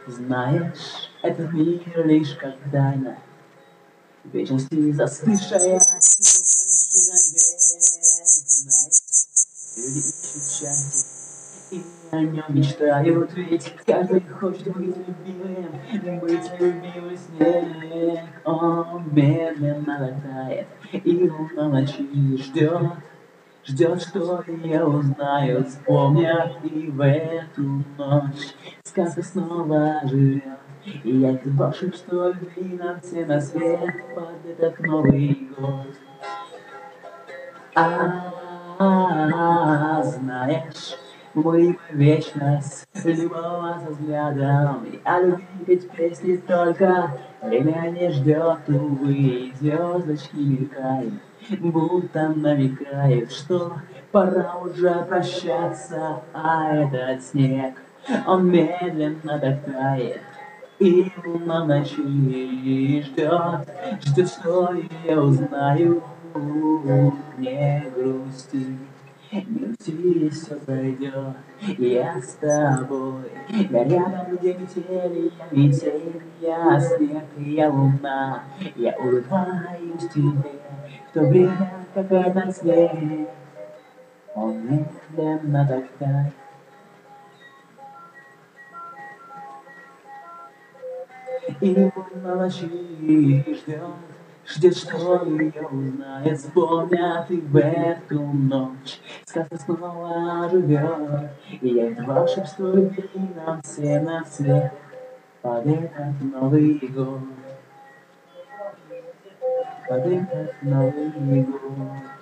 Знаешь, этот мир лишь как тайна, вечности застывшая знаешь, люди ищут счастье и о нем мечтают, ведь каждый хочет быть любимым с ней. Он медленно тает, и луна ночи ждет, что я узнаю, вспомнят и в эту ночь сказка снова живет. И я это волшебство любви нам все на свет под этот Новый год. Знаешь, мы вечность любого взглядом. Я любить песни только время не ждет, увы, звездочки мелькают, будто намекают, что пора уже прощаться, а этот снег, он медленно тает. И луна в ночи ждет, что я узнаю. Не грусти, все пройдет, я с тобой. Я рядом, где метели, я снег, я луна. Я улыбаюсь тебе, в то время, как этот снег, он медленно тает. И луна ночи ждет, что ее узнает, вспомнят и в эту ночь сказка снова живет. И я это волшебство любви нам все на свет под этот Новый год, под этот Новый год.